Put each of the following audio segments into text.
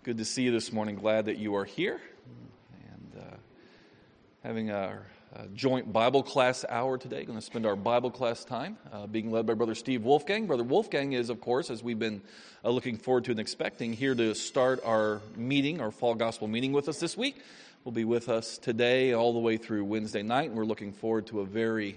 Good to see you this morning. Glad that you are here and having our joint Bible class hour today. Going to spend our Bible class time being led by Brother Steve Wolfgang. Brother Wolfgang is, of course, as we've been looking forward to and expecting, here to start our meeting, our fall gospel meeting with us this week. Will be with us today all the way through Wednesday night, and we're looking forward to a very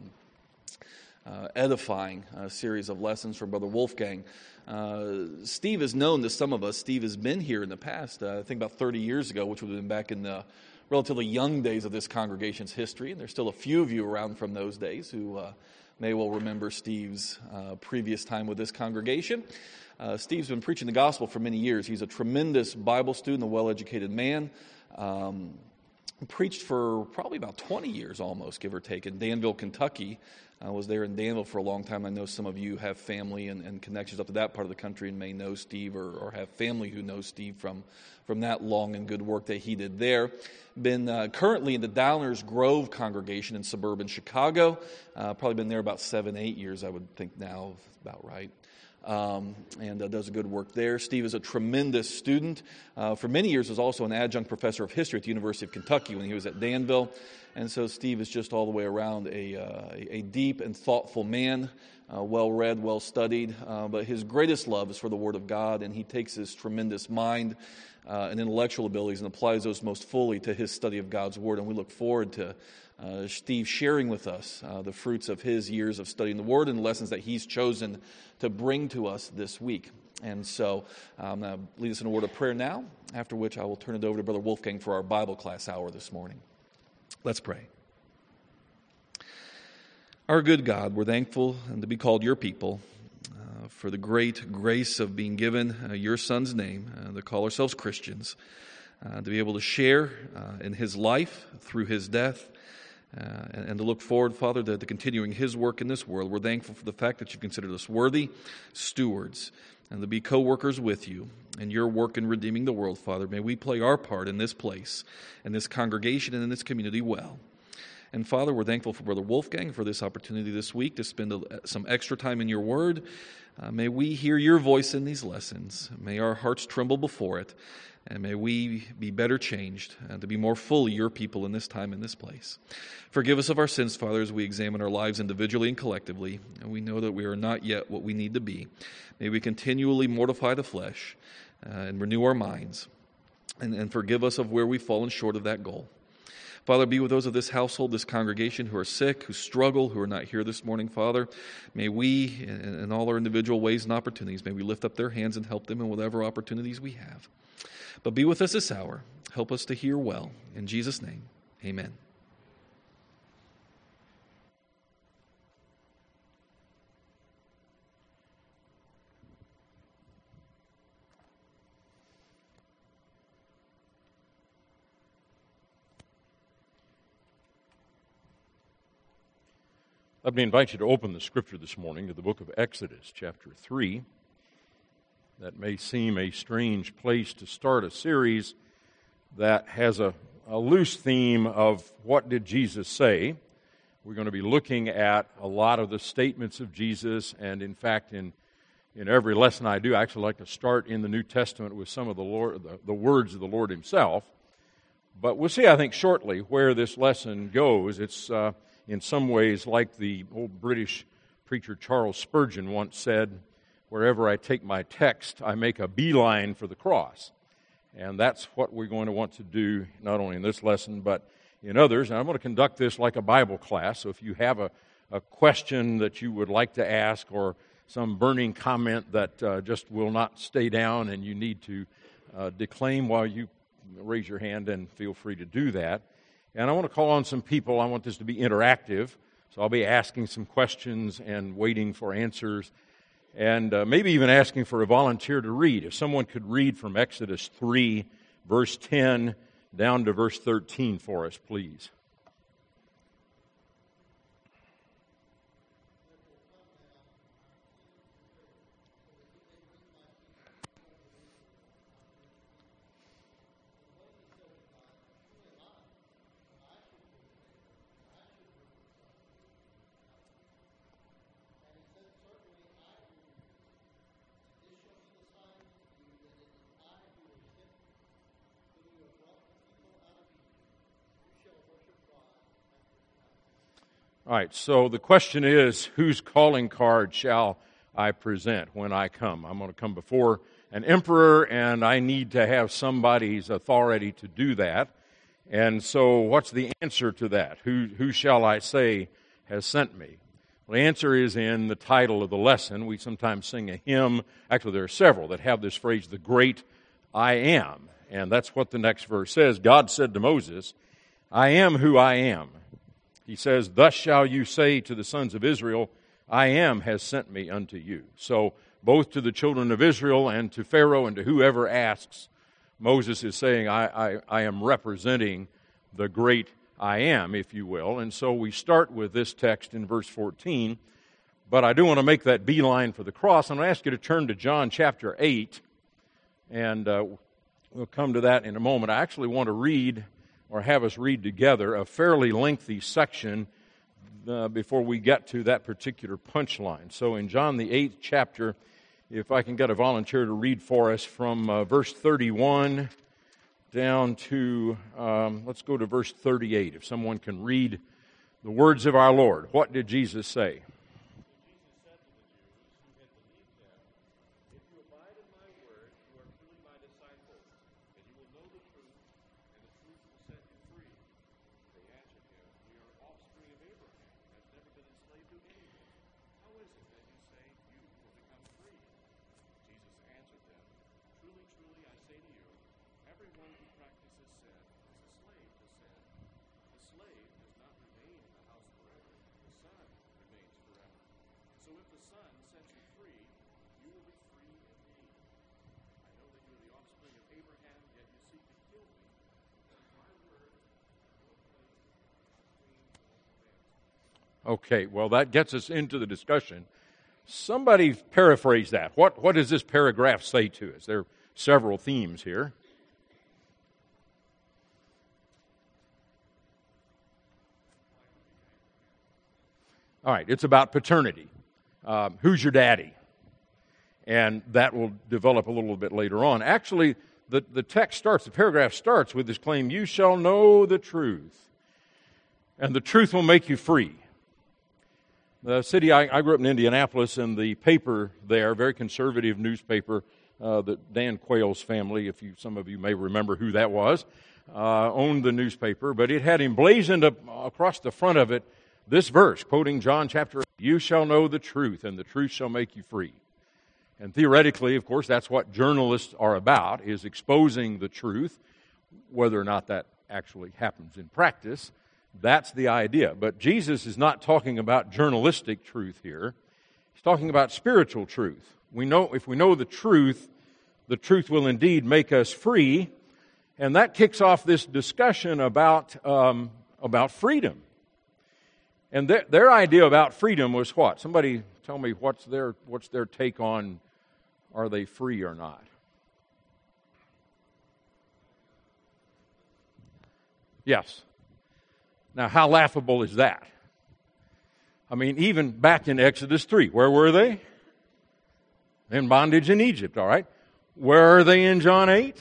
edifying series of lessons from Brother Wolfgang. Steve is known to some of us. Steve has been here in the past, I think about 30 years ago, which would have been back in the relatively young days of this congregation's history. And there's still a few of you around from those days who may well remember Steve's previous time with this congregation. Steve's been preaching the gospel for many years. He's a tremendous Bible student, a well-educated man. Preached for probably about 20 years almost, give or take, in Danville, Kentucky. I was there in Danville for a long time. I know some of you have family and connections up to that part of the country and may know Steve or have family who knows Steve from that long and good work that he did there. Been currently in the Downers Grove congregation in suburban Chicago. Probably been there about 7-8 years, I would think now, about right. And does a good work there. Steve is a tremendous student. For many years was also an adjunct professor of history at the University of Kentucky when he was at Danville. And so Steve is just all the way around a deep and thoughtful man, well-read, well-studied. But his greatest love is for the Word of God, and he takes his tremendous mind and intellectual abilities and applies those most fully to his study of God's Word. And we look forward to Steve sharing with us the fruits of his years of studying the Word and the lessons that he's chosen to bring to us this week. And so I'm going to lead us in a word of prayer now, after which I will turn it over to Brother Wolfgang for our Bible class hour this morning. Let's pray. Our good God, we're thankful to be called your people for the great grace of being given your Son's name, to call ourselves Christians, to be able to share in his life through his death, and to look forward, Father, to continuing his work in this world. We're thankful for the fact that you've considered us worthy stewards and to be co-workers with you in your work in redeeming the world, Father. May we play our part in this place, in this congregation, and in this community well. And Father, we're thankful for Brother Wolfgang for this opportunity this week to spend some extra time in your word. May we hear your voice in these lessons. May our hearts tremble before it. And may we be better changed and to be more fully your people in this time, in this place. Forgive us of our sins, Father, as we examine our lives individually and collectively. And we know that we are not yet what we need to be. May we continually mortify the flesh and renew our minds. And forgive us of where we've fallen short of that goal. Father, be with those of this household, this congregation who are sick, who struggle, who are not here this morning, Father. May we, in all our individual ways and opportunities, may we lift up their hands and help them in whatever opportunities we have. But be with us this hour. Help us to hear well. In Jesus' name, amen. Let me invite you to open the scripture this morning to the book of Exodus, chapter 3. That may seem a strange place to start a series that has a loose theme of what did Jesus say. We're going to be looking at a lot of the statements of Jesus, and in fact, in every lesson I do, I actually like to start in the New Testament with some of the words of the Lord himself. But we'll see, I think, shortly where this lesson goes. It's in some ways like the old British preacher Charles Spurgeon once said, wherever I take my text, I make a beeline for the cross. And that's what we're going to want to do, not only in this lesson, but in others. And I'm going to conduct this like a Bible class. So if you have a question that you would like to ask or some burning comment that just will not stay down and you need to declaim while you raise your hand, and feel free to do that. And I want to call on some people. I want this to be interactive. So I'll be asking some questions and waiting for answers. And maybe even asking for a volunteer to read. If someone could read from Exodus 3, verse 10, down to verse 13 for us, please. All right, so the question is, whose calling card shall I present when I come? I'm going to come before an emperor, and I need to have somebody's authority to do that. And so what's the answer to that? Who shall I say has sent me? Well, the answer is in the title of the lesson. We sometimes sing a hymn. Actually, there are several that have this phrase, the great I am. And that's what the next verse says. God said to Moses, I am who I am. He says, thus shall you say to the sons of Israel, I am has sent me unto you. So both to the children of Israel and to Pharaoh and to whoever asks, Moses is saying, I am representing the great I am, if you will. And so we start with this text in verse 14. But I do want to make that beeline for the cross. I'm going to ask you to turn to John chapter 8. And we'll come to that in a moment. I actually want to read, or have us read together, a fairly lengthy section before we get to that particular punchline. So in John the 8th chapter, if I can get a volunteer to read for us from verse 31 down to, let's go to verse 38. If someone can read the words of our Lord. What did Jesus say? Okay, well, that gets us into the discussion. Somebody paraphrase that. What does this paragraph say to us? There are several themes here. All right, it's about paternity. Who's your daddy? And that will develop a little bit later on. Actually, the paragraph starts with this claim, you shall know the truth, and the truth will make you free. The city, I grew up in Indianapolis, and the paper there, very conservative newspaper, that Dan Quayle's family, some of you may remember who that was, owned the newspaper, but it had emblazoned across the front of it this verse, quoting John chapter 8, you shall know the truth, and the truth shall make you free. And theoretically, of course, that's what journalists are about, is exposing the truth, whether or not that actually happens in practice. That's the idea. But Jesus is not talking about journalistic truth here. He's talking about spiritual truth. We know if we know the truth will indeed make us free. And that kicks off this discussion about freedom. And their idea about freedom was what? Somebody tell me what's their take on, are they free or not? Yes. Now, how laughable is that? I mean, even back in Exodus 3, where were they? In bondage in Egypt, all right? Where are they in John 8?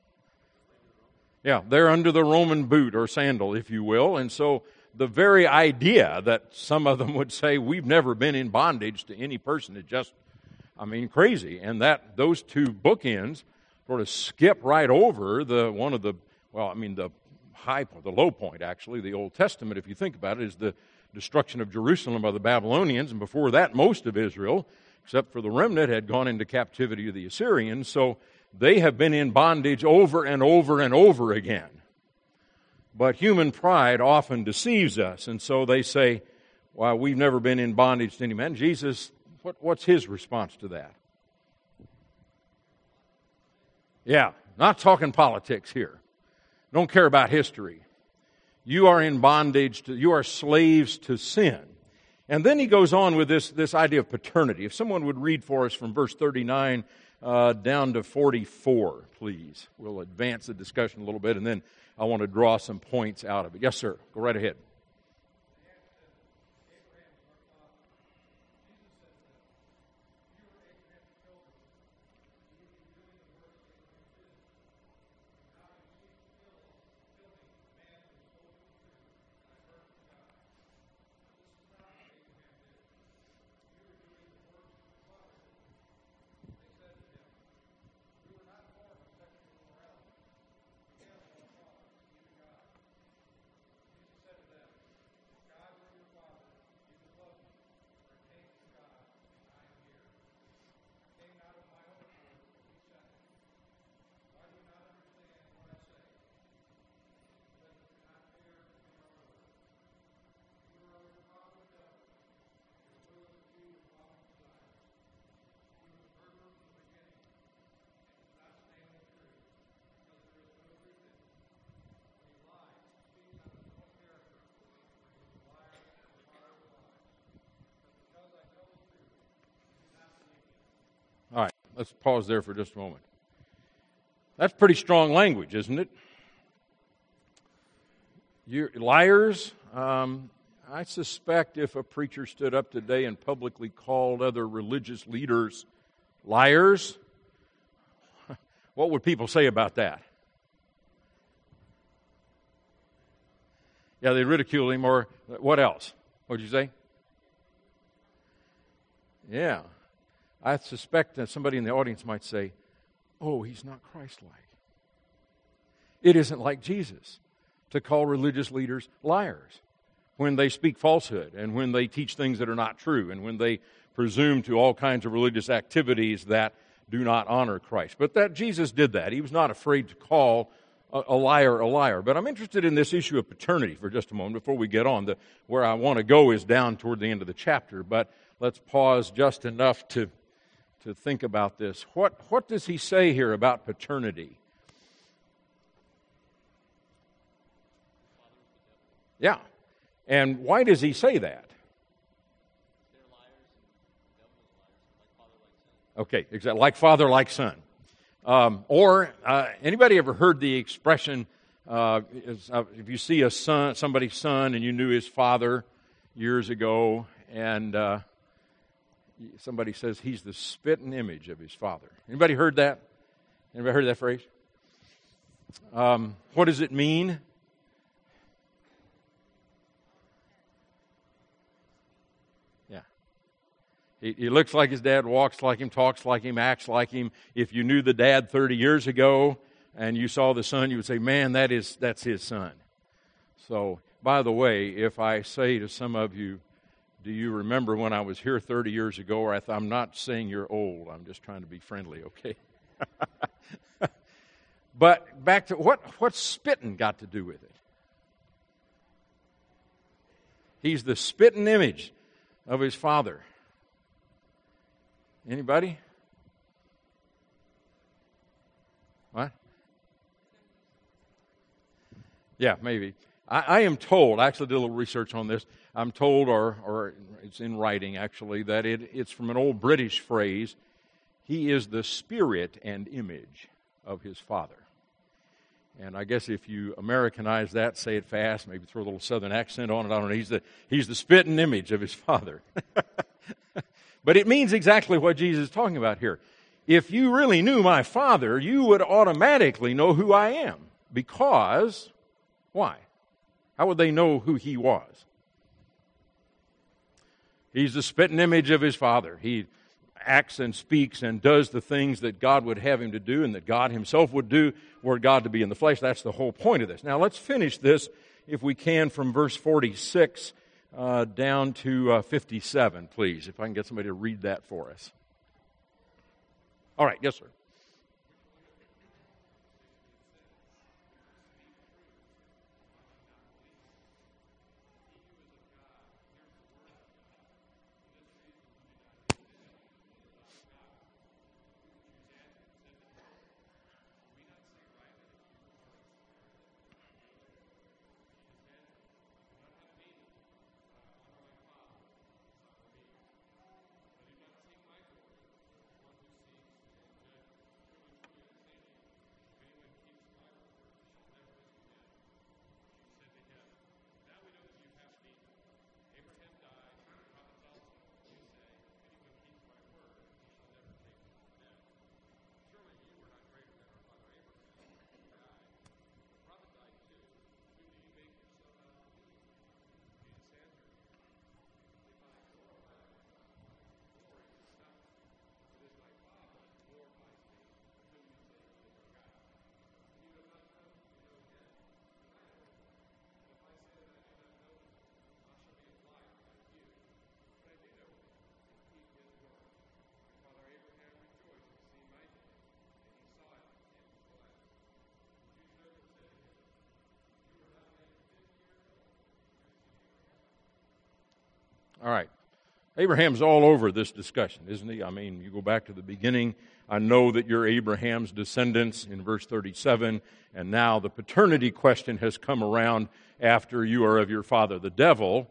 Yeah, they're under the Roman boot or sandal, if you will. And so the very idea that some of them would say, we've never been in bondage to any person is just, crazy. And those two bookends sort of skip right over the low point, actually, the Old Testament, if you think about it, is the destruction of Jerusalem by the Babylonians, and before that, most of Israel, except for the remnant, had gone into captivity of the Assyrians, so they have been in bondage over and over and over again. But human pride often deceives us, and so they say, well, we've never been in bondage to any man. Jesus, what's his response to that? Yeah, not talking politics here. Don't care about history. You are in bondage, you are slaves to sin. And then he goes on with this idea of paternity. If someone would read for us from verse 39 down to 44, please. We'll advance the discussion a little bit, and then I want to draw some points out of it. Yes, sir. Go right ahead. Let's pause there for just a moment. That's pretty strong language, isn't it? You liars. I suspect if a preacher stood up today and publicly called other religious leaders liars, what would people say about that? Yeah, they'd ridicule him, or what else? What'd you say? Yeah. I suspect that somebody in the audience might say, oh, he's not Christ-like. It isn't like Jesus to call religious leaders liars when they speak falsehood and when they teach things that are not true and when they presume to all kinds of religious activities that do not honor Christ. But that Jesus did that. He was not afraid to call a liar a liar. But I'm interested in this issue of paternity for just a moment before we get on. Where I want to go is down toward the end of the chapter, but let's pause just enough to think about this. What does he say here about paternity? Yeah. And why does he say that? Okay, exactly. Like father, like son. Anybody ever heard the expression, if you see a son, somebody's son, and you knew his father years ago, and somebody says he's the spitting image of his father. Anybody heard that? Anybody heard that phrase? What does it mean? Yeah. He looks like his dad, walks like him, talks like him, acts like him. If you knew the dad 30 years ago and you saw the son, you would say, man, that's his son. So, by the way, if I say to some of you, do you remember when I was here 30 years ago? Or I'm not saying you're old. I'm just trying to be friendly, okay? But back to what's spitting got to do with it? He's the spitting image of his father. Anybody? What? Yeah, maybe. I am told, I actually did a little research on this, I'm told, or it's in writing actually, that it's from an old British phrase, he is the spirit and image of his father. And I guess if you Americanize that, say it fast, maybe throw a little southern accent on it, I don't know, he's the spitting image of his father. But it means exactly what Jesus is talking about here. If you really knew my father, you would automatically know who I am. Because, why? How would they know who he was? He's the spitting image of his father. He acts and speaks and does the things that God would have him to do and that God himself would do were God to be in the flesh. That's the whole point of this. Now let's finish this, if we can, from verse 46 down to 57, please, if I can get somebody to read that for us. All right, yes, sir. All right. Abraham's all over this discussion, isn't he? I mean, you go back to the beginning. I know that you're Abraham's descendants in verse 37, and now the paternity question has come around after you are of your father, the devil.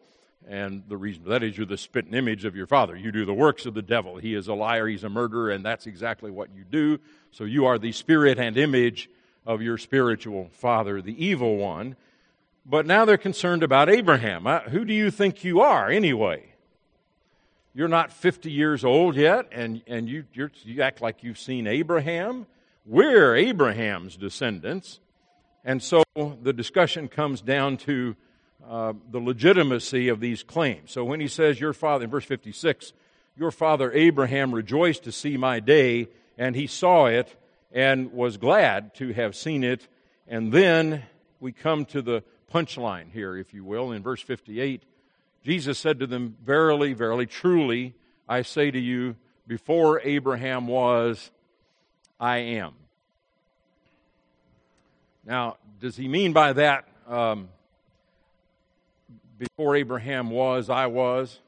And the reason for that is you're the spitting image of your father. You do the works of the devil. He is a liar, he's a murderer, and that's exactly what you do. So you are the spirit and image of your spiritual father, the evil one. But now they're concerned about Abraham. Who do you think you are anyway? You're not 50 years old yet, and you act like you've seen Abraham. We're Abraham's descendants. And so the discussion comes down to the legitimacy of these claims. So when he says, your father, in verse 56, your father Abraham rejoiced to see my day, and he saw it and was glad to have seen it. And then we come to the punchline here, if you will, in verse 58. Jesus said to them, verily, verily, truly, I say to you, before Abraham was, I am. Now, does he mean by that, before Abraham was, I was?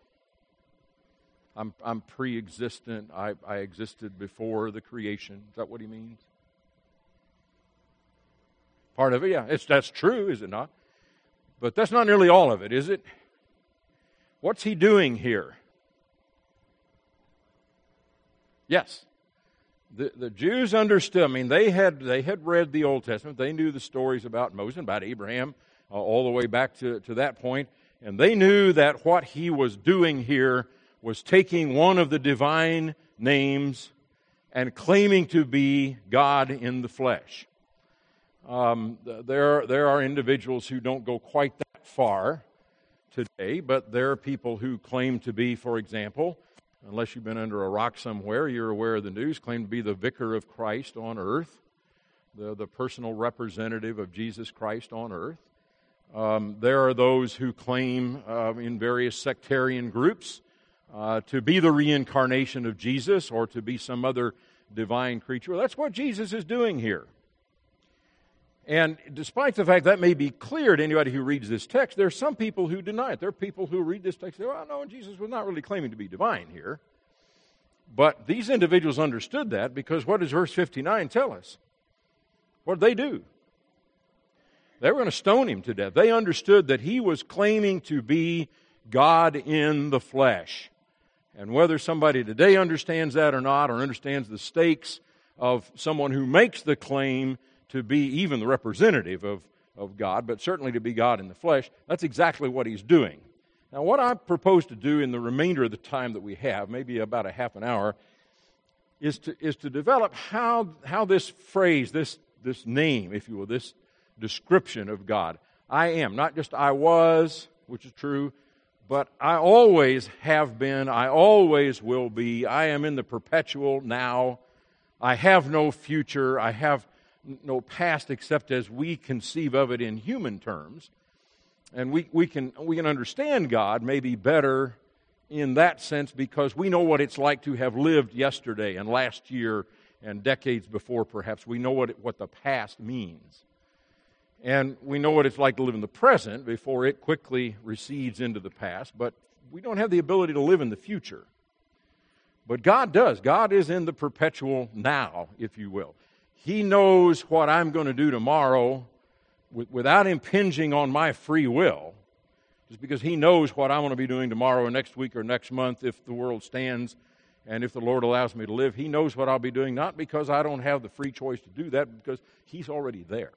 I'm pre-existent. I existed before the creation. Is that what he means? Part of it, yeah. That's true, is it not? But that's not nearly all of it, is it? What's he doing here? Yes. The Jews understood. I mean, they had read the Old Testament. They knew the stories about Moses, about Abraham, all the way back to that point. And they knew that what he was doing here was taking one of the divine names and claiming to be God in the flesh. There are individuals who don't go quite that far today, but there are people who claim to be, for example, unless you've been under a rock somewhere, you're aware of the news, claim to be the vicar of Christ on earth, the personal representative of Jesus Christ on earth. There are those who claim in various sectarian groups to be the reincarnation of Jesus or to be some other divine creature. Well, that's what Jesus is doing here. And despite the fact that may be clear to anybody who reads this text, there are some people who deny it. There are people who read this text and say, well, no, Jesus was not really claiming to be divine here. But these individuals understood that because what does verse 59 tell us? What did they do? They were going to stone him to death. They understood that he was claiming to be God in the flesh. And whether somebody today understands that or not, or understands the stakes of someone who makes the claim to be even the representative of God, but certainly to be God in the flesh, that's exactly what he's doing. Now, what I propose to do in the remainder of the time that we have, maybe about a half an hour, is to develop how this phrase, this name, if you will, this description of God, I am, not just I was, which is true, but I always have been, I always will be, I am in the perpetual now, I have no future, I have no past except as we conceive of it in human terms. And we can understand God maybe better in that sense because we know what it's like to have lived yesterday and last year and decades before perhaps. We know what the past means. And we know what it's like to live in the present before it quickly recedes into the past, but we don't have the ability to live in the future. But God does. God is in the perpetual now, if you will. He knows what I'm going to do tomorrow without impinging on my free will, just because He knows what I'm going to be doing tomorrow or next week or next month if the world stands and if the Lord allows me to live. He knows what I'll be doing, not because I don't have the free choice to do that, but because He's already there.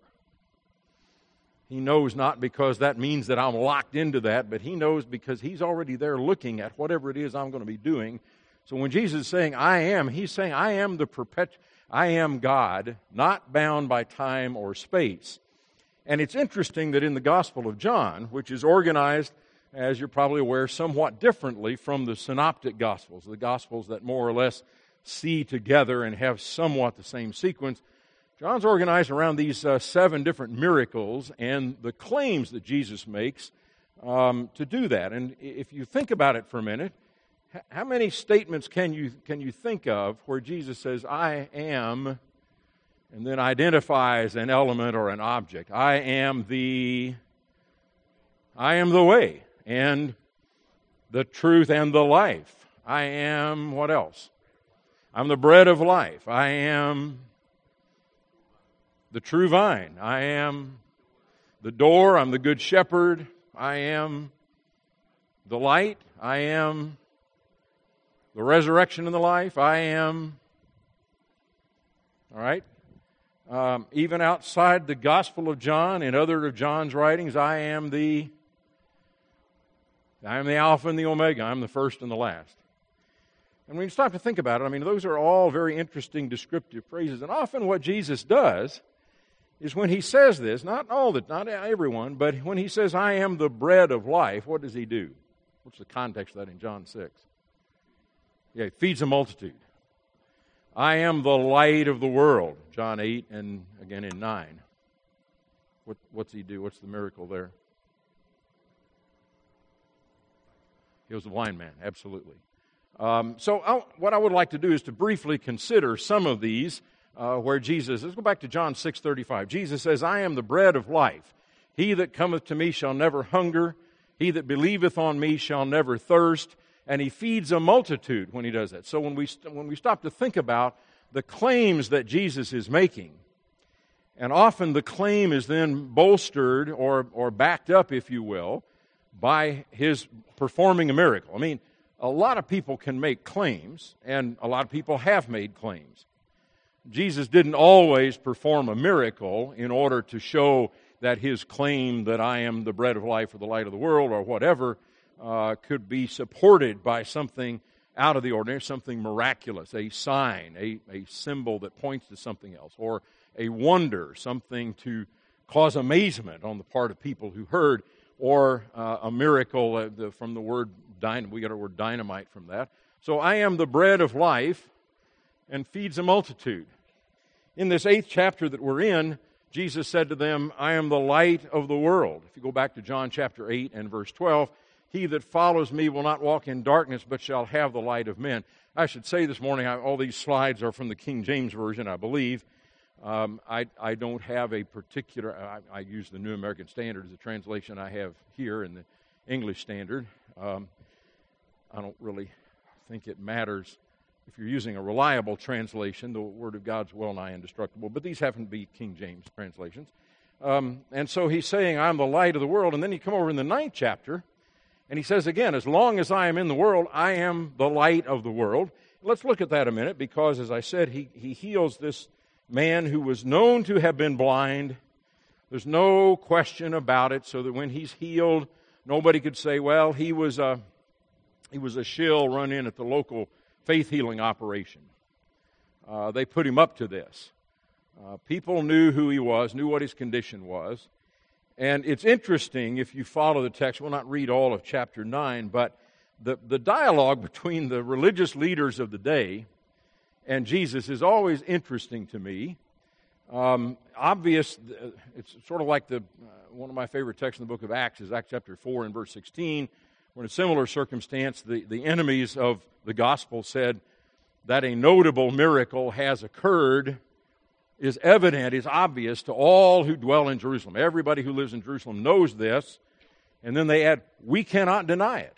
He knows not because that means that I'm locked into that, but He knows because He's already there looking at whatever it is I'm going to be doing. So when Jesus is saying, I am, He's saying, I am I am God, not bound by time or space. And it's interesting that in the Gospel of John, which is organized, as you're probably aware, somewhat differently from the synoptic Gospels, the Gospels that more or less see together and have somewhat the same sequence, John's organized around these 7 different miracles and the claims that Jesus makes to do that. And if you think about it for a minute, how many statements can you think of where Jesus says, I am, and then identifies an element or an object? I am the way, and the truth, and the life. I am, what else? I'm the bread of life. I am the true vine. I am the door. I'm the good shepherd. I am the light. I am the resurrection and the life. I am, all right? Even outside the Gospel of John and other of John's writings, I am the Alpha and the Omega. I'm the first and the last. And when you stop to think about it, I mean, those are all very interesting descriptive phrases. And often what Jesus does is when he says this, not everyone, but when he says, I am the bread of life, what does he do? What's the context of that in John 6? Yeah, he feeds a multitude. I am the light of the world, John 8 and again in 9. What's he do? What's the miracle there? He was the blind man, absolutely. What I would like to do is to briefly consider some of these where Jesus, let's go back to John 6:35. Jesus says, I am the bread of life. He that cometh to me shall never hunger. He that believeth on me shall never thirst. And he feeds a multitude when he does that. So when we stop to think about the claims that Jesus is making, and often the claim is then bolstered or backed up, if you will, by his performing a miracle. I mean, a lot of people can make claims, and a lot of people have made claims. Jesus didn't always perform a miracle in order to show that his claim that I am the bread of life or the light of the world or whatever could be supported by something out of the ordinary, something miraculous, a sign, a symbol that points to something else, or a wonder, something to cause amazement on the part of people who heard, or a miracle from the word dynamite. We got our word dynamite from that. So I am the bread of life and feeds a multitude. In this 8th chapter that we're in, Jesus said to them, I am the light of the world. If you go back to John chapter 8 and verse 12, he that follows me will not walk in darkness, but shall have the light of men. I should say this morning, all these slides are from the King James Version, I believe. I don't have a particular, I use the New American Standard as the translation I have here in the English Standard. I don't really think it matters. If you're using a reliable translation, the Word of God's well nigh indestructible, but these happen to be King James translations. And so he's saying, I'm the light of the world, and then you come over in the 9th chapter, and he says again, as long as I am in the world, I am the light of the world. Let's look at that a minute, because as I said, he heals this man who was known to have been blind. There's no question about it, so that when he's healed, nobody could say, well, he was a shill run in at the local faith healing operation. They put him up to this. People knew who he was, knew what his condition was. And it's interesting, if you follow the text, we'll not read all of chapter 9, but the dialogue between the religious leaders of the day and Jesus is always interesting to me. Obvious, it's sort of like one of my favorite texts in the book of Acts is Acts chapter 4 and verse 16, where in a similar circumstance, the enemies of the gospel said that a notable miracle has occurred, is evident, is obvious to all who dwell in Jerusalem. Everybody who lives in Jerusalem knows this. And then they add, we cannot deny it.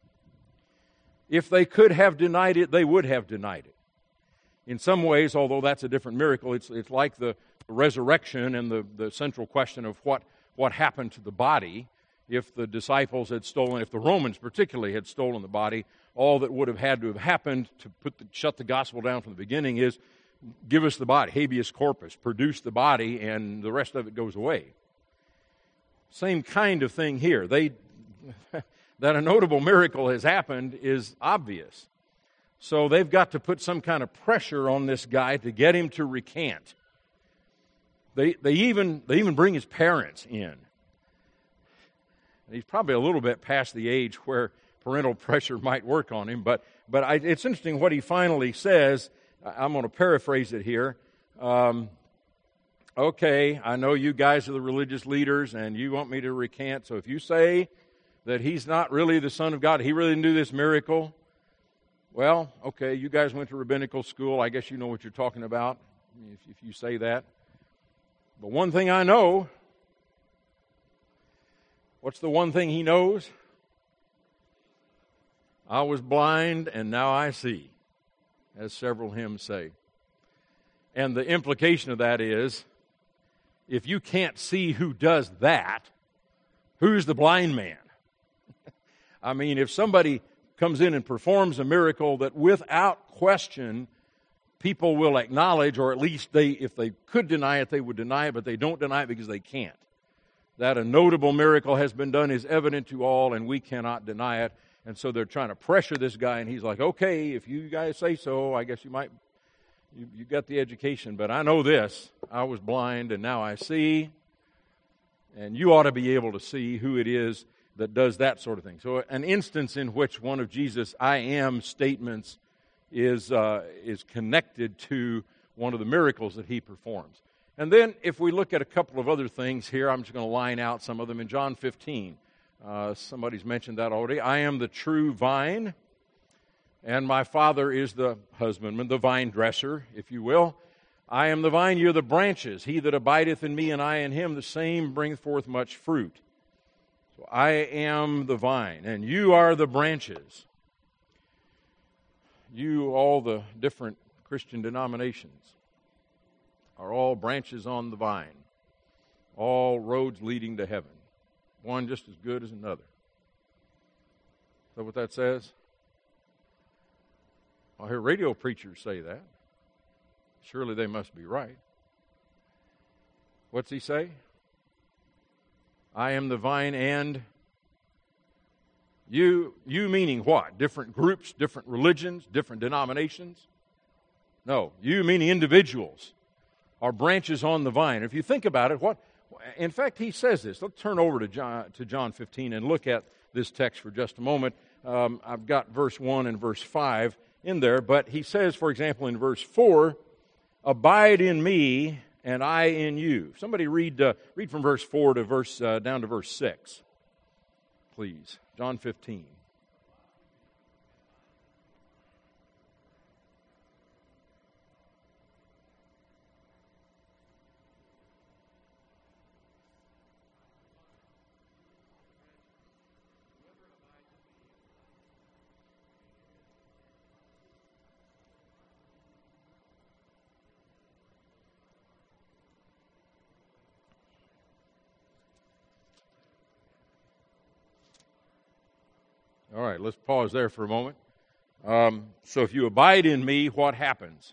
If they could have denied it, they would have denied it. In some ways, although that's a different miracle, it's like the resurrection and the central question of what happened to the body. If the disciples had stolen, if the Romans particularly had stolen the body, all that would have had to have happened to shut the gospel down from the beginning is give us the body, habeas corpus, produce the body, and the rest of it goes away. Same kind of thing here. That a notable miracle has happened is obvious. So they've got to put some kind of pressure on this guy to get him to recant. They even bring his parents in. And he's probably a little bit past the age where parental pressure might work on him, but it's interesting what he finally says. I'm going to paraphrase it here. Okay, I know you guys are the religious leaders and you want me to recant, so if you say that he's not really the Son of God, he really didn't do this miracle, well, okay, you guys went to rabbinical school, I guess you know what you're talking about if you say that. But one thing I know, what's the one thing he knows? I was blind and now I see, as several hymns say. And the implication of that is, if you can't see who does that, who's the blind man? I mean, if somebody comes in and performs a miracle that without question people will acknowledge, or at least if they could deny it, they would deny it, but they don't deny it because they can't. That a notable miracle has been done is evident to all, and we cannot deny it. And so they're trying to pressure this guy, and he's like, okay, if you guys say so, I guess you got the education, but I know this. I was blind, and now I see. And you ought to be able to see who it is that does that sort of thing. So an instance in which one of Jesus' I am statements is connected to one of the miracles that he performs. And then if we look at a couple of other things here, I'm just going to line out some of them. In John 15, somebody's mentioned that already. I am the true vine, and my Father is the husbandman, the vine dresser, if you will. I am the vine, ye are the branches. He that abideth in me, and I in him, the same bringeth forth much fruit. So I am the vine, and you are the branches. You, all the different Christian denominations, are all branches on the vine. All roads leading to heaven. One just as good as another. Is that what that says? I hear radio preachers say that. Surely they must be right. What's he say? I am the vine, and you meaning what? Different groups, different religions, different denominations? No, you meaning individuals are branches on the vine. If you think about it, in fact, he says this. Let's turn over to John 15 and look at this text for just a moment. I've got verse 1 and verse 5 in there, but he says, for example, in verse 4, abide in me, and I in you. Somebody read from verse 4 to down to verse 6, please. John 15. All right, let's pause there for a moment. So if you abide in me, what happens?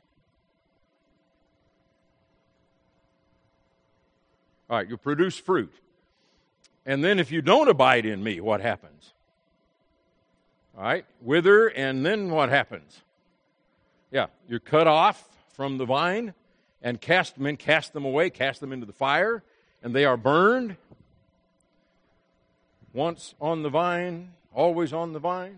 All right, you produce fruit. And then if you don't abide in me, what happens? All right, wither, and then what happens? Yeah, you're cut off from the vine and cast them away, cast them into the fire, and they are burned. Once on the vine, always on the vine.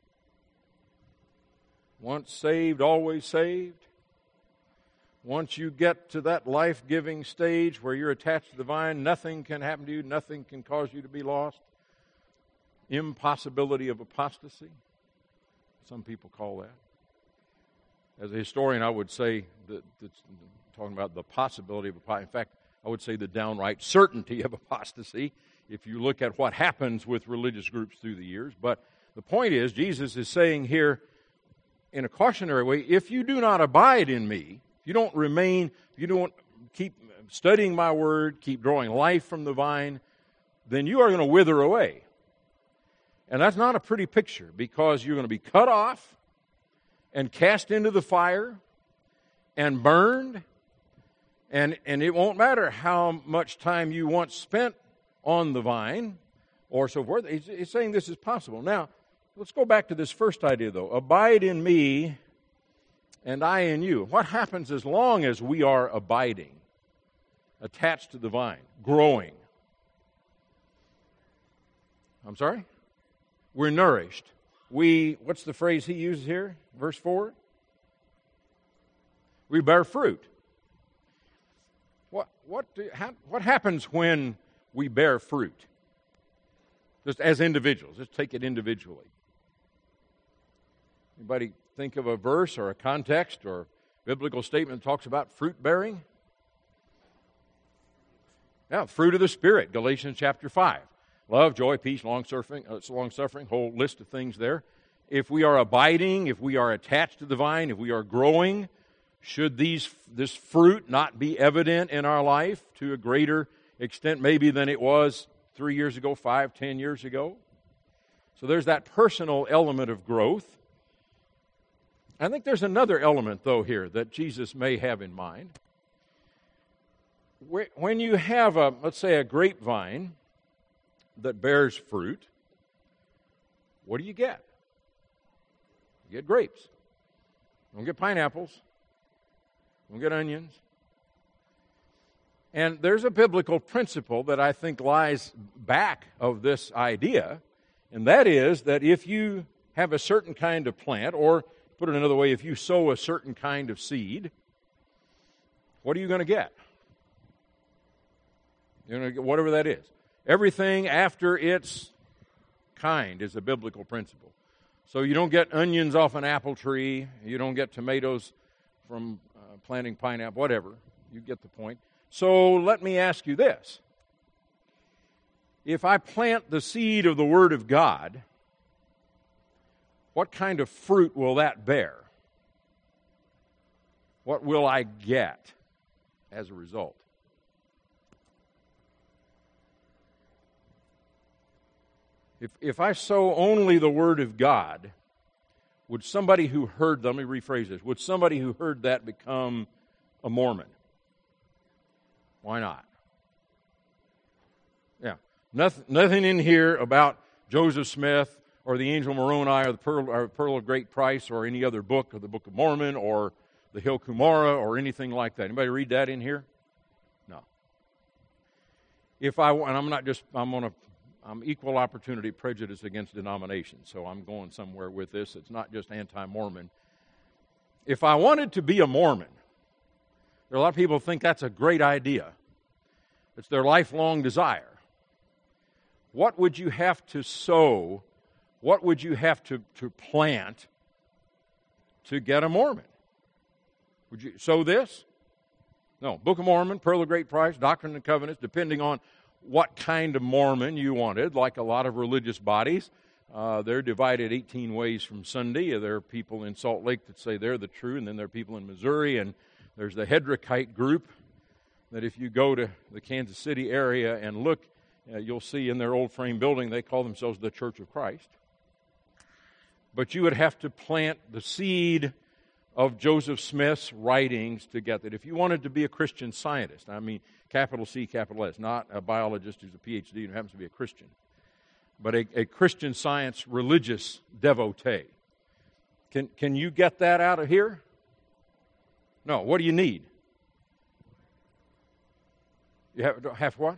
Once saved, always saved. Once you get to that life-giving stage where you're attached to the vine, nothing can happen to you, nothing can cause you to be lost. Impossibility of apostasy, some people call that. As a historian, I would say that talking about the possibility of apostasy. In fact, I would say the downright certainty of apostasy, if you look at what happens with religious groups through the years. But the point is, Jesus is saying here in a cautionary way, if you do not abide in me, if you don't remain, if you don't keep studying my word, keep drawing life from the vine, then you are going to wither away. And that's not a pretty picture, because you're going to be cut off and cast into the fire and burned, and it won't matter how much time you once spent on the vine or so forth. He's saying this is possible. Now, let's go back to this first idea, though. Abide in me, and I in you. What happens as long as we are abiding, attached to the vine, growing? I'm sorry? We're nourished. What's the phrase he uses here? Verse 4? We bear fruit. What happens when we bear fruit? Just as individuals. Just take it individually. Anybody think of a verse or a context or biblical statement that talks about fruit bearing? Yeah, fruit of the Spirit, Galatians chapter 5. Love, joy, peace, long-suffering, whole list of things there. If we are abiding, if we are attached to the vine, if we are growing, should this fruit not be evident in our life to a greater extent maybe than it was 3 years ago, 5, 10 years ago? So there's that personal element of growth. I think there's another element, though, here that Jesus may have in mind. When you have, let's say, a grapevine that bears fruit, what do you get? You get grapes. You don't get pineapples. You don't get onions. And there's a biblical principle that I think lies back of this idea, and that is that if you have a certain kind of plant, or put it another way, if you sow a certain kind of seed, what are you going to get? You're going to get whatever that is. Everything after its kind is a biblical principle. So you don't get onions off an apple tree. You don't get tomatoes from planting pineapple, whatever. You get the point. So let me ask you this. If I plant the seed of the Word of God, what kind of fruit will that bear? What will I get as a result? If I sow only the Word of God, would somebody who heard, let me rephrase this, would somebody who heard that become a Mormon? Why not? Yeah. Nothing in here about Joseph Smith or the Angel Moroni or the Pearl of Great Price or any other book, or the Book of Mormon or the Hill Cumorah or anything like that. Anybody read that in here? No. I'm equal opportunity prejudice against denominations, so I'm going somewhere with this. It's not just anti-Mormon. If I wanted to be a Mormon, there are a lot of people who think that's a great idea. It's their lifelong desire. What would you have to sow? What would you have to plant to get a Mormon? Would you sow this? No. Book of Mormon, Pearl of Great Price, Doctrine and Covenants, depending on what kind of Mormon you wanted, like a lot of religious bodies. They're divided 18 ways from Sunday. There are people in Salt Lake that say they're the true, and then there are people in Missouri, and there's the Hedrickite group that if you go to the Kansas City area and look, you'll see in their old frame building, they call themselves the Church of Christ. But you would have to plant the seed of Joseph Smith's writings to get that. If you wanted to be a Christian Scientist, I mean capital C, capital S, not a biologist who's a PhD and happens to be a Christian, but a Christian Science religious devotee, can you get that out of here? No. What do you need? You have what?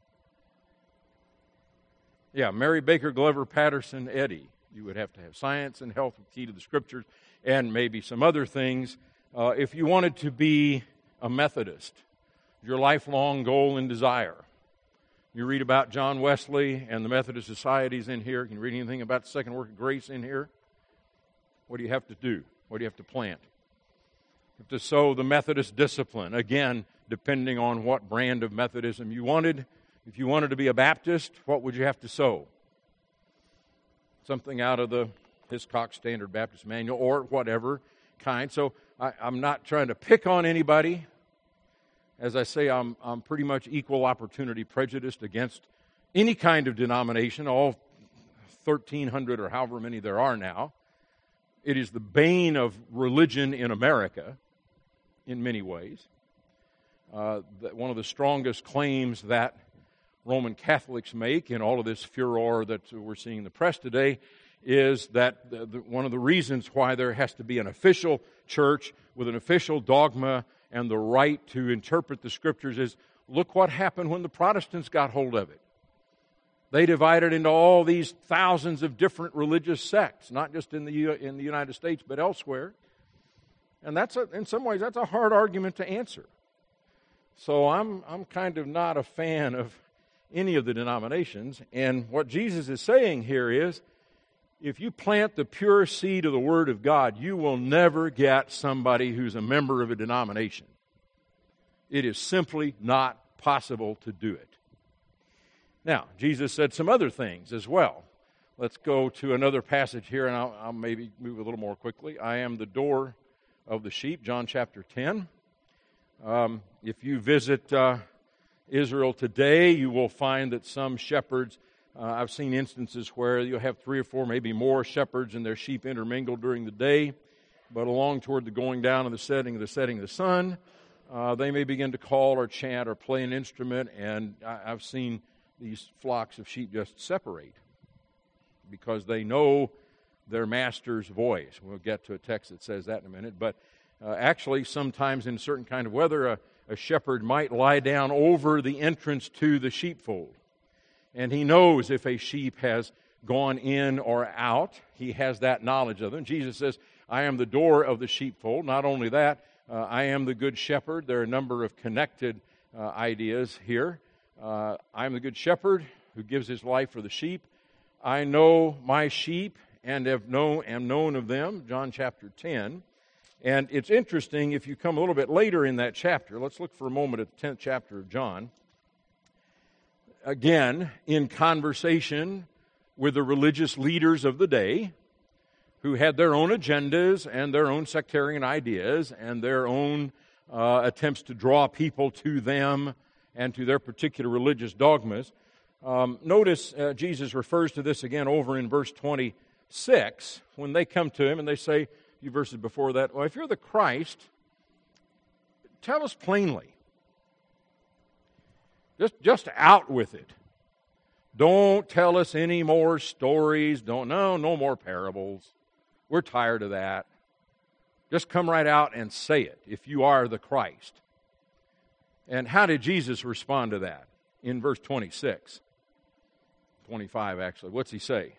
Yeah, Mary Baker Glover Patterson Eddy. You would have to have science and health with key to the Scriptures and maybe some other things. If you wanted to be a Methodist, your lifelong goal and desire. You read about John Wesley and the Methodist societies in here. Can you read anything about the second work of grace in here? What do you have to do? What do you have to plant? You have to sow the Methodist discipline. Again, depending on what brand of Methodism you wanted. If you wanted to be a Baptist, what would you have to sow? Something out of the Hiscox Standard Baptist Manual or whatever kind. So I'm not trying to pick on anybody. As I say, I'm pretty much equal opportunity prejudiced against any kind of denomination, all 1,300 or however many there are now. It is the bane of religion in America in many ways. One of the strongest claims that Roman Catholics make in all of this furor that we're seeing in the press today is that one of the reasons why there has to be an official church with an official dogma and the right to interpret the Scriptures is, look what happened when the Protestants got hold of it. They divided into all these thousands of different religious sects, not just in the United States, but elsewhere. And in some ways, that's a hard argument to answer. So I'm kind of not a fan of any of the denominations. And what Jesus is saying here is, if you plant the pure seed of the Word of God, you will never get somebody who's a member of a denomination. It is simply not possible to do it. Now, Jesus said some other things as well. Let's go to another passage here, and I'll maybe move a little more quickly. I am the door of the sheep, John chapter 10. If you visit Israel today, you will find that some shepherds I've seen instances where you'll have 3 or 4, maybe more shepherds and their sheep intermingled during the day, but along toward the going down of the setting of the sun, they may begin to call or chant or play an instrument, and I've seen these flocks of sheep just separate because they know their master's voice. We'll get to a text that says that in a minute, but actually sometimes in certain kind of weather, a shepherd might lie down over the entrance to the sheepfold. And he knows if a sheep has gone in or out. He has that knowledge of them. Jesus says, I am the door of the sheepfold. Not only that, I am the good shepherd. There are a number of connected ideas here. I am the good shepherd who gives his life for the sheep. I know my sheep and am known of them, John chapter 10. And it's interesting, if you come a little bit later in that chapter, let's look for a moment at the 10th chapter of John. Again, in conversation with the religious leaders of the day, who had their own agendas and their own sectarian ideas and their own attempts to draw people to them and to their particular religious dogmas. Notice Jesus refers to this again over in verse 26 when they come to him and they say, a few verses before that, well, if you're the Christ, tell us plainly. Just out with it. Don't tell us any more stories. No more parables. We're tired of that. Just come right out and say it if you are the Christ. And how did Jesus respond to that? In verse 26. 25, actually. What's he say?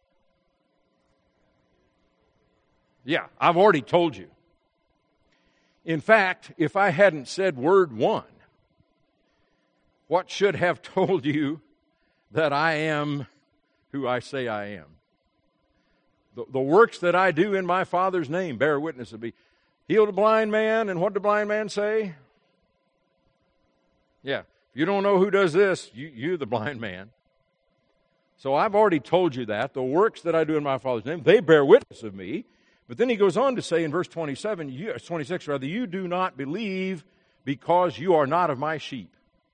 Yeah, I've already told you. In fact, if I hadn't said word one, what should have told you that I am who I say I am? The works that I do in my Father's name bear witness of me. Healed a blind man, and what did the blind man say? Yeah, if you don't know who does this, you're the blind man. So I've already told you that. The works that I do in my Father's name, they bear witness of me. But then he goes on to say in verse 26, you do not believe because you are not of my sheep.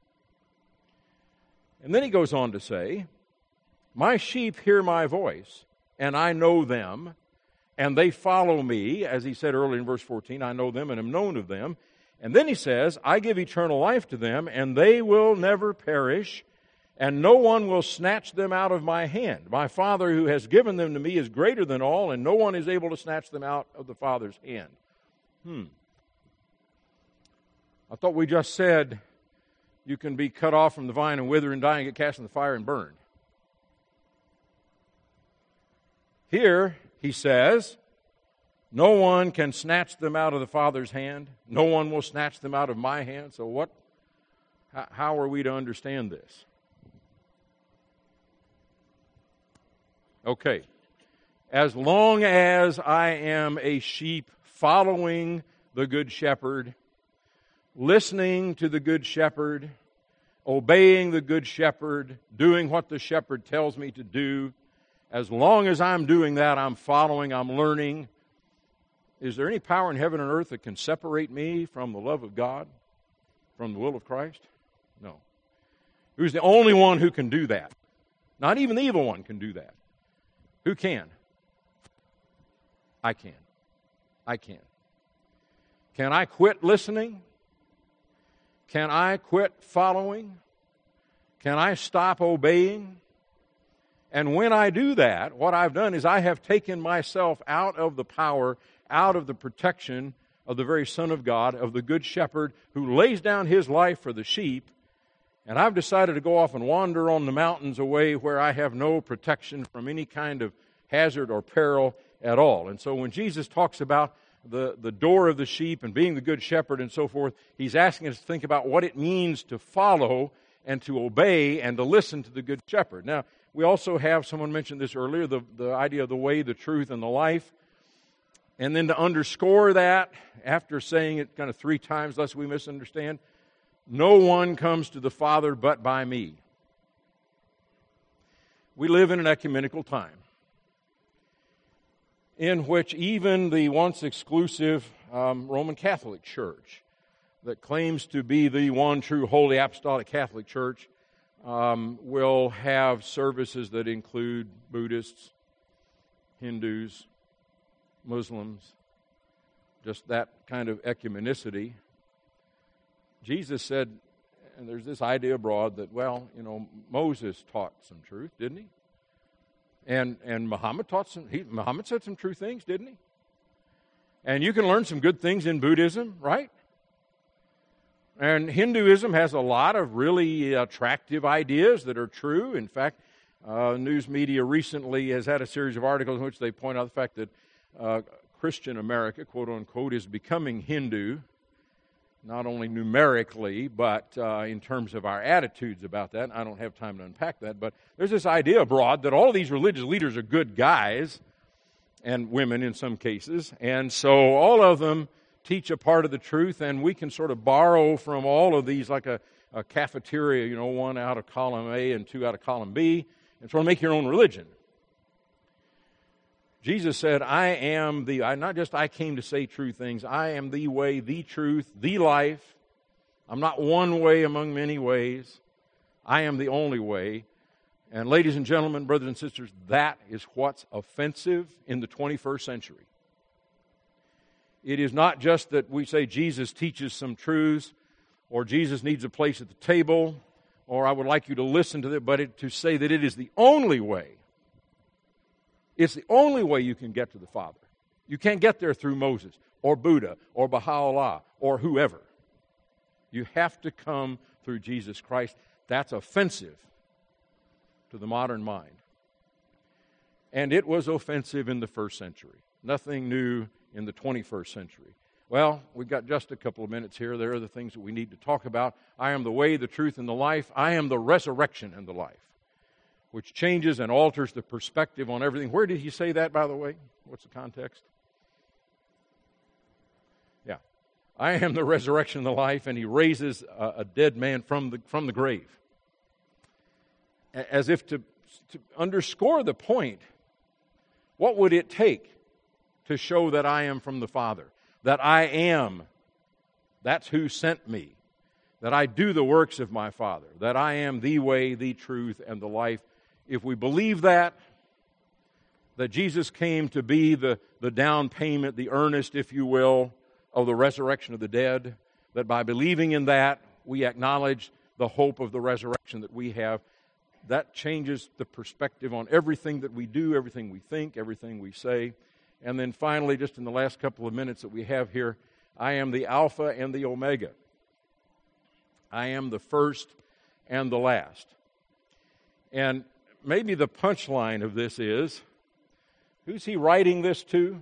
And then he goes on to say, my sheep hear my voice, and I know them, and they follow me, as he said earlier in verse 14, I know them and am known of them. And then he says, I give eternal life to them, and they will never perish, and no one will snatch them out of my hand. My Father who has given them to me is greater than all, and no one is able to snatch them out of the Father's hand. I thought we just said you can be cut off from the vine and wither and die and get cast in the fire and burned. Here, he says, no one can snatch them out of the Father's hand. No one will snatch them out of my hand. So how are we to understand this? Okay. As long as I am a sheep following the Good Shepherd, listening to the Good Shepherd, obeying the Good Shepherd, doing what the Shepherd tells me to do, as long as I'm doing that, I'm following, I'm learning. Is there any power in heaven and earth that can separate me from the love of God, from the will of Christ? No. Who's the only one who can do that? Not even the evil one can do that. Who can? I can. I can. Can I quit listening? Can I quit following? Can I stop obeying? And when I do that, what I've done is I have taken myself out of the power, out of the protection of the very Son of God, of the Good Shepherd who lays down his life for the sheep, and I've decided to go off and wander on the mountains away where I have no protection from any kind of hazard or peril at all. And so when Jesus talks about the door of the sheep and being the Good Shepherd and so forth, he's asking us to think about what it means to follow and to obey and to listen to the Good Shepherd. Now, we also have, someone mentioned this earlier, the idea of the way, the truth, and the life. And then to underscore that, after saying it kind of 3 times, lest we misunderstand, no one comes to the Father but by me. We live in an ecumenical time in which even the once exclusive Roman Catholic Church that claims to be the one true Holy Apostolic Catholic Church will have services that include Buddhists, Hindus, Muslims, just that kind of ecumenicity. Jesus said, and there's this idea abroad that, well, Moses taught some truth, didn't he? And Muhammad Muhammad said some true things, didn't he? And you can learn some good things in Buddhism, right? And Hinduism has a lot of really attractive ideas that are true. In fact, news media recently has had a series of articles in which they point out the fact that Christian America, quote unquote, is becoming Hindu, not only numerically, but in terms of our attitudes about that. I don't have time to unpack that, but there's this idea abroad that all of these religious leaders are good guys, and women in some cases, and so all of them teach a part of the truth, and we can sort of borrow from all of these like a cafeteria, one out of column A and two out of column B, and sort of make your own religion. Jesus said, not just I came to say true things, I am the way, the truth, the life. I'm not one way among many ways. I am the only way. And ladies and gentlemen, brothers and sisters, that is what's offensive in the 21st century. It is not just that we say Jesus teaches some truths, or Jesus needs a place at the table, or I would like you to listen to it, but to say that it is the only way. It's the only way you can get to the Father. You can't get there through Moses, or Buddha, or Baha'u'llah, or whoever. You have to come through Jesus Christ. That's offensive to the modern mind. And it was offensive in the first century. Nothing new in the 21st century. Well, we've got just a couple of minutes here. There are the things that we need to talk about. I am the way, the truth, and the life. I am the resurrection and the life, which changes and alters the perspective on everything. Where did he say that, by the way? What's the context? Yeah. I am the resurrection and the life, and he raises a dead man from the grave. As if to underscore the point, what would it take to show that I am from the Father? That I am, that's who sent me. That I do the works of my Father. That I am the way, the truth, and the life. If we believe that Jesus came to be the down payment, the earnest, if you will, of the resurrection of the dead, that by believing in that, we acknowledge the hope of the resurrection that we have, that changes the perspective on everything that we do, everything we think, everything we say. And then finally, just in the last couple of minutes that we have here, I am the Alpha and the Omega. I am the first and the last. And maybe the punchline of this is, who's he writing this to?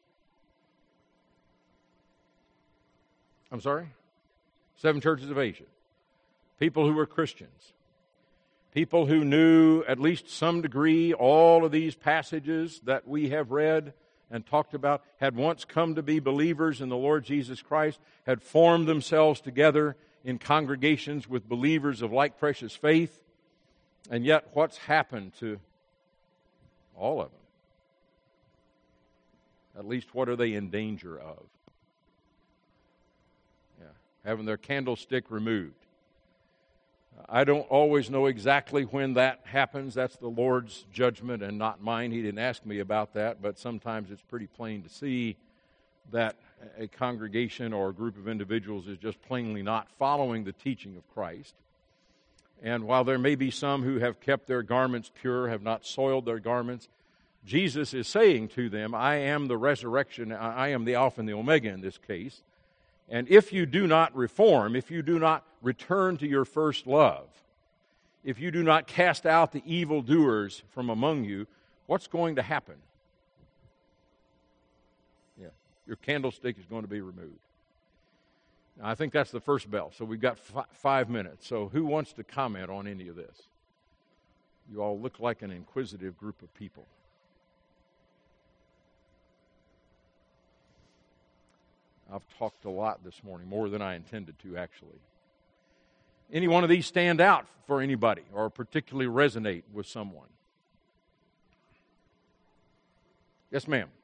I'm sorry? 7 churches of Asia. People who were Christians. People who knew at least some degree all of these passages that we have read and talked about, had once come to be believers in the Lord Jesus Christ, had formed themselves together in congregations with believers of like precious faith. And yet, what's happened to all of them? At least, what are they in danger of? Yeah, having their candlestick removed. I don't always know exactly when that happens. That's the Lord's judgment and not mine. He didn't ask me about that, but sometimes it's pretty plain to see that a congregation or a group of individuals is just plainly not following the teaching of Christ. And while there may be some who have kept their garments pure, have not soiled their garments, Jesus is saying to them, I am the resurrection, I am the Alpha and the Omega in this case. And if you do not reform, if you do not return to your first love, if you do not cast out the evildoers from among you, what's going to happen? Yeah, your candlestick is going to be removed. Now, I think that's the first bell, so we've got 5 minutes. So who wants to comment on any of this? You all look like an inquisitive group of people. I've talked a lot this morning, more than I intended to, actually. Any one of these stand out for anybody or particularly resonate with someone? Yes, ma'am.